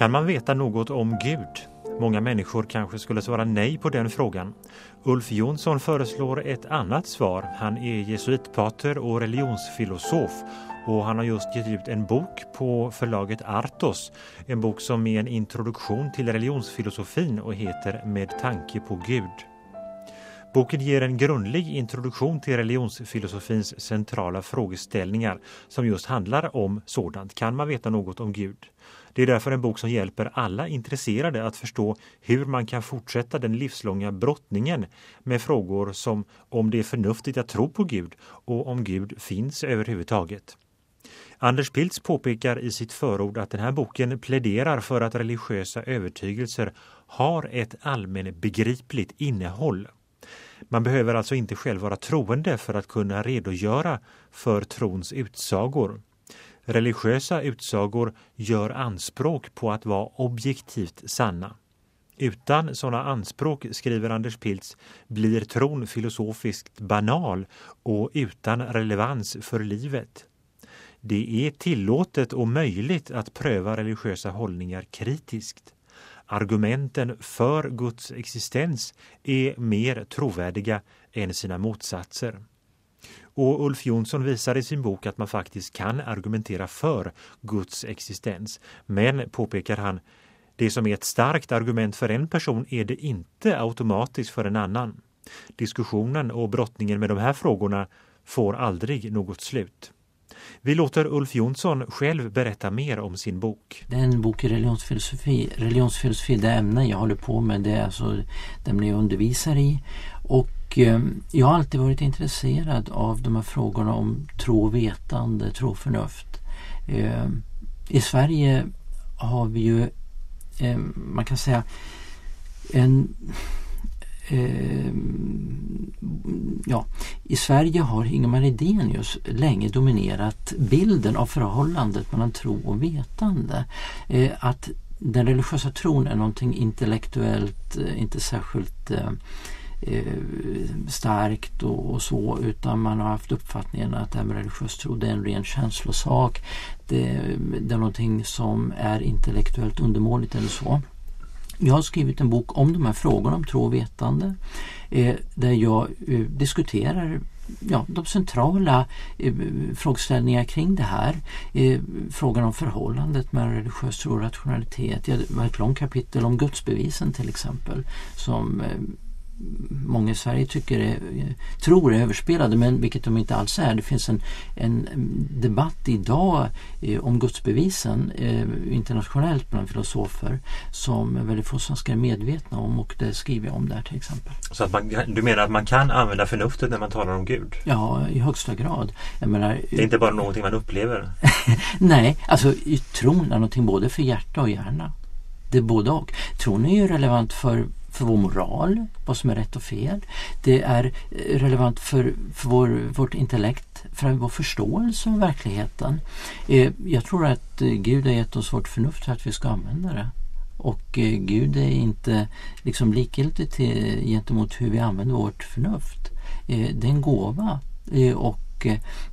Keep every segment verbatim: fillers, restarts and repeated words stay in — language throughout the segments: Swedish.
Kan man veta något om Gud? Många människor kanske skulle svara nej på den frågan. Ulf Jonsson föreslår ett annat svar. Han är jesuitpater och religionsfilosof och han har just gett ut en bok på förlaget Artos. En bok som är en introduktion till religionsfilosofin och heter Med tanke på Gud. Boken ger en grundlig introduktion till religionsfilosofins centrala frågeställningar som just handlar om sådant. Kan man veta något om Gud? Det är därför en bok som hjälper alla intresserade att förstå hur man kan fortsätta den livslånga brottningen med frågor som om det är förnuftigt att tro på Gud och om Gud finns överhuvudtaget. Anders Pilz påpekar i sitt förord att den här boken pläderar för att religiösa övertygelser har ett allmän begripligt innehåll. Man behöver alltså inte själv vara troende för att kunna redogöra för trons utsagor. Religiösa utsagor gör anspråk på att vara objektivt sanna. Utan sådana anspråk, skriver Anders Pilz, blir tron filosofiskt banal och utan relevans för livet. Det är tillåtet och möjligt att pröva religiösa hållningar kritiskt. Argumenten för Guds existens är mer trovärdiga än sina motsatser. Och Ulf Jonsson visar i sin bok att man faktiskt kan argumentera för Guds existens. Men, påpekar han, det som är ett starkt argument för en person är det inte automatiskt för en annan. Diskussionen och brottningen med de här frågorna får aldrig något slut. Vi låter Ulf Jonsson själv berätta mer om sin bok. Det är en bok i religionsfilosofi. Religionsfilosofi, det ämne jag håller på med, det är alltså det ämne jag undervisar i. Och eh, jag har alltid varit intresserad av de här frågorna om tro och vetande, tro och förnuft. Eh, I Sverige har vi ju, eh, man kan säga, en... Eh, ja, i Sverige har Ingemar Hedenius länge dominerat bilden av förhållandet mellan tro och vetande. Eh, att den religiösa tron är någonting intellektuellt, eh, inte särskilt eh, eh, starkt och, och så, utan man har haft uppfattningen att det här med religiös tro, det är en ren känslosak. Det, det är någonting som är intellektuellt undermåligt eller så. Jag har skrivit en bok om de här frågorna om tro och vetande eh, där jag eh, diskuterar ja, de centrala eh, frågeställningar kring det här. Eh, frågan om förhållandet mellan religiös tro och rationalitet. Jag har ett långt kapitel om gudsbevisen till exempel som eh, många i Sverige tycker är, tror är överspelade, men vilket de inte alls är. Det finns en, en debatt idag eh, om gudsbevisen eh, internationellt bland filosofer som väldigt få svenskar är medvetna om, och det skriver jag om där till exempel. Så att man, du menar att man kan använda förnuftet när man talar om Gud? Ja, i högsta grad. Jag menar, det är inte bara någonting man upplever? Nej, alltså tron är någonting både för hjärta och hjärna. Det är både och. Tron är ju relevant för för vår moral, vad som är rätt och fel. Det är relevant för, för vår, vårt intellekt, för vår förståelse av verkligheten. Eh, jag tror att Gud har gett oss vårt förnuft för att vi ska använda det. Och eh, Gud är inte liksom likgiltig till, gentemot hur vi använder vårt förnuft. Eh, det är en gåva eh, och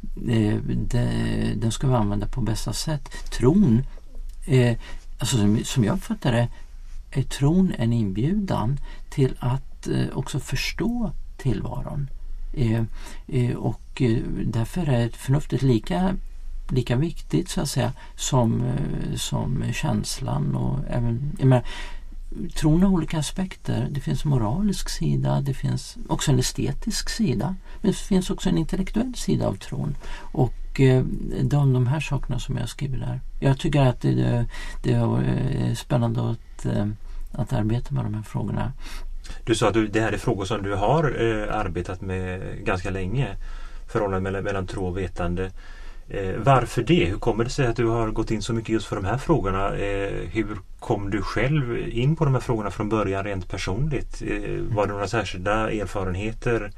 eh, det, den ska vi använda på bästa sätt. Tron, eh, alltså som, som jag fattar det, är tron en inbjudan till att eh, också förstå tillvaron. Eh, eh, och eh, därför är förnuftet lika, lika viktigt så att säga som, eh, som känslan. Och även, jag menar, tron har olika aspekter. Det finns en moralisk sida, det finns också en estetisk sida, men det finns också en intellektuell sida av tron. Och eh, de, de här sakerna som jag skriver där. Jag tycker att det, det, det är spännande att att arbeta med de här frågorna. Du sa att du, det här är frågor som du har eh, arbetat med ganska länge. Förhållandet mellan, mellan tro och vetande. Eh, varför det? Hur kommer det sig att du har gått in så mycket just för de här frågorna? Eh, hur kom du själv in på de här frågorna från början rent personligt? Eh, var det några särskilda erfarenheter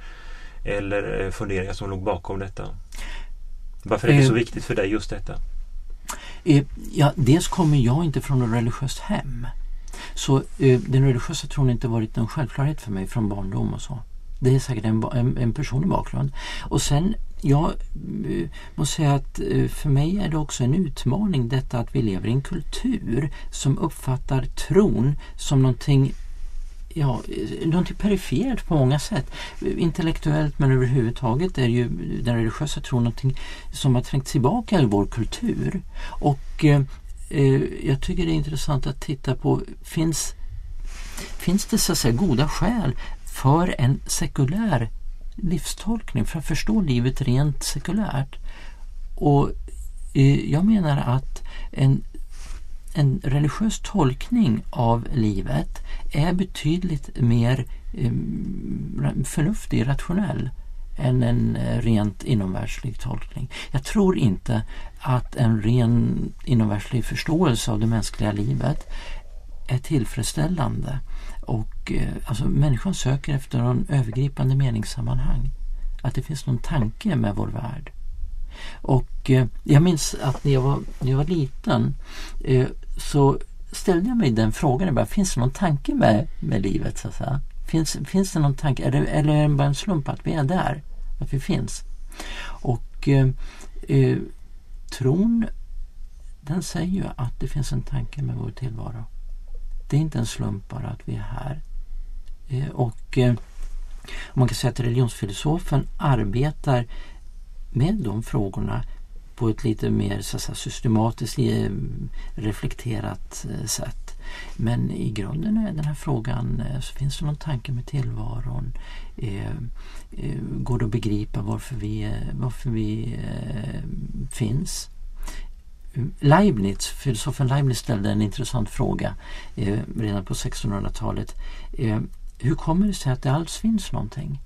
eller funderingar som låg bakom detta? Varför är det så viktigt för dig just detta? Eh, ja, dels kommer jag inte från ett religiöst hem. Så eh, den religiösa tron har inte varit en självklarhet för mig från barndom och så. Det är säkert en, en, en personlig bakgrund. Och sen jag måste säga att för mig är det också en utmaning detta att vi lever i en kultur som uppfattar tron som någonting, ja, någonting perifert på många sätt. Intellektuellt men överhuvudtaget är ju den religiösa tron någonting som har trängt tillbaka i vår kultur. Och eh, jag tycker det är intressant att titta på, finns, finns det så att säga goda skäl för en sekulär livstolkning, för att förstå livet rent sekulärt? Och eh, jag menar att en, en religiös tolkning av livet är betydligt mer eh, förnuftig, rationell än en eh, rent inomvärldslig tolkning. Jag tror inte att en ren inomvärldslig förståelse av det mänskliga livet är tillfredsställande. Och eh, alltså människan söker efter någon övergripande meningssammanhang. Att det finns någon tanke med vår värld. Och eh, jag minns att när jag var, när jag var liten eh, så ställde jag mig den frågan. Bara, finns det någon tanke med, med livet? Så att säga? Finns, finns det någon tanke? Eller, eller är det bara en slump att vi är där? Att vi finns? Och eh, eh, tron, den säger ju att det finns en tanke med vår tillvaro. Det är inte en slump bara att vi är här. Eh, och eh, man kan säga att religionsfilosofen arbetar med de frågorna på ett lite mer så att säga, systematiskt eh, reflekterat eh, sätt. Men i grunden är den här frågan, eh, så finns det någon tanke med tillvaron? Eh, eh, går det att begripa varför vi, eh, varför vi eh, finns? Leibniz, filosofen Leibniz ställde en intressant fråga eh, redan på sextonhundratalet. Eh, hur kommer det sig att det alls finns någonting?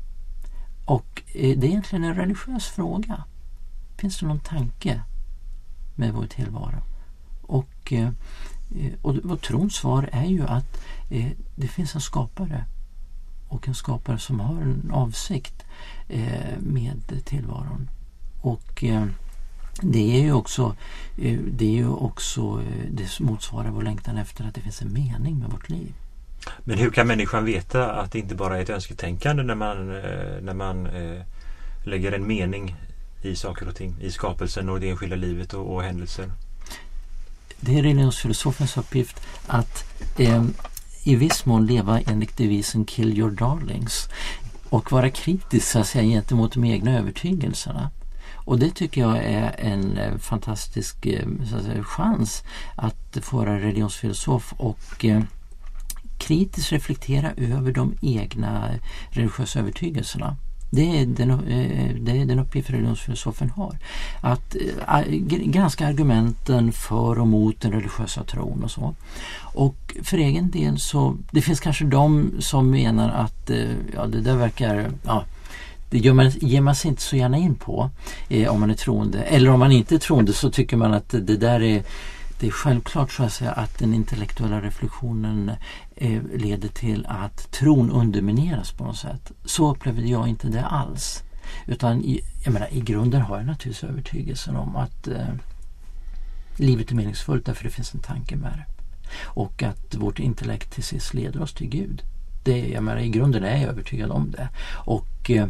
Och eh, det är egentligen en religiös fråga. Finns det någon tanke med vår tillvaro? Och, eh, och, och trons svar är ju att eh, det finns en skapare. Och en skapare som har en avsikt eh, med tillvaron. Och eh, Det är ju också, det är ju också, det motsvarar vår längtan efter att det finns en mening med vårt liv. Men hur kan människan veta att det inte bara är ett önsketänkande när man, när man eh, lägger en mening i saker och ting, i skapelsen och det enskilda livet och, och händelser? Det är religionsfilosofens uppgift att eh, i viss mån leva enligt devisen kill your darlings och vara kritisk så att säga, gentemot de egna övertygelserna. Och det tycker jag är en fantastisk så att säga, chans att få vara religionsfilosof och eh, kritiskt reflektera över de egna religiösa övertygelserna. Det är den, eh, det är den uppgift religionsfilosofen har. Att eh, granska argumenten för och mot den religiösa tron och så. Och för egen del så, det finns kanske de som menar att eh, ja, det där verkar... Ja, det gör man, ger man sig inte så gärna in på eh, om man är troende. Eller om man inte är troende så tycker man att det där är, det är självklart så att säga att den intellektuella reflektionen eh, leder till att tron undermineras på något sätt. Så upplevde jag inte det alls. Utan i, jag menar, i grunden har jag naturligtvis övertygelsen om att eh, livet är meningsfullt därför det finns en tanke med det. Och att vårt intellekt till sist leder oss till Gud. Det, jag menar, i grunden är jag övertygad om det. Och eh,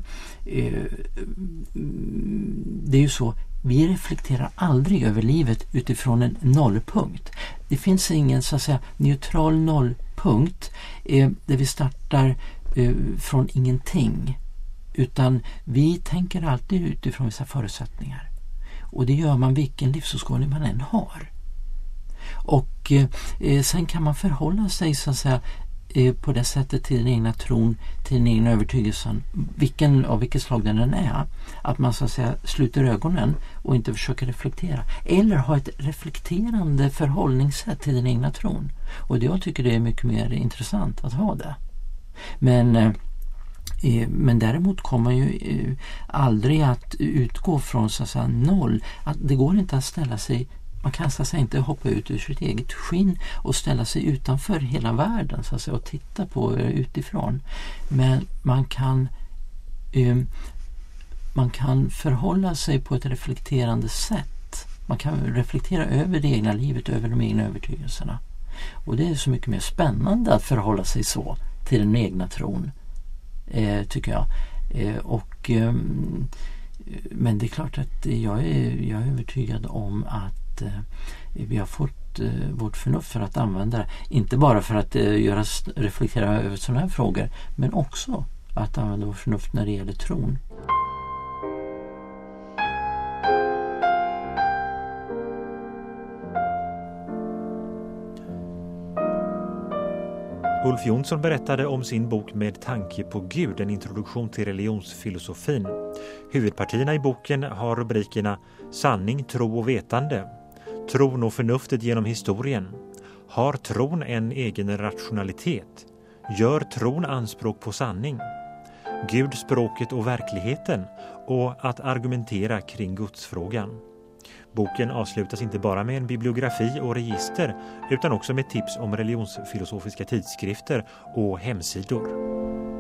det är ju så, vi reflekterar aldrig över livet utifrån en nollpunkt. Det finns ingen så att säga neutral nollpunkt eh, där vi startar eh, från ingenting. Utan vi tänker alltid utifrån vissa förutsättningar. Och det gör man vilken livsåskådning man än har. Och eh, sen kan man förhålla sig så att säga på det sättet till den egna tron, till den egna övertygelsen, vilken av vilket slag den än är, att man så att säga sluter ögonen och inte försöker reflektera, eller ha ett reflekterande förhållningssätt till den egna tron. Och det jag tycker det är mycket mer intressant att ha det. Men eh, men däremot kommer man ju eh, aldrig att utgå från så att säga noll, att det går inte att ställa sig. Man kan så att säga inte hoppa ut ur sitt eget skinn och ställa sig utanför hela världen så att säga, och titta på utifrån. Men man kan, eh, man kan förhålla sig på ett reflekterande sätt. Man kan reflektera över det egna livet, över de egna övertygelserna. Och det är så mycket mer spännande att förhålla sig så till den egna tron, eh, tycker jag. Eh, och... Eh, Men det är klart att jag är, jag är övertygad om att eh, vi har fått eh, vårt förnuft för att använda det. Inte bara för att eh, göra, reflektera över sådana här frågor, men också att använda vårt förnuft när det gäller tron. Ulf Jonsson berättade om sin bok Med tanke på Gud, en introduktion till religionsfilosofin. Huvudpartierna i boken har rubrikerna Sanning, tro och vetande, Tron och förnuftet genom historien, Har tron en egen rationalitet, Gör tron anspråk på sanning, Gud, språket och verkligheten och Att argumentera kring gudsfrågan. Boken avslutas inte bara med en bibliografi och register utan också med tips om religionsfilosofiska tidskrifter och hemsidor.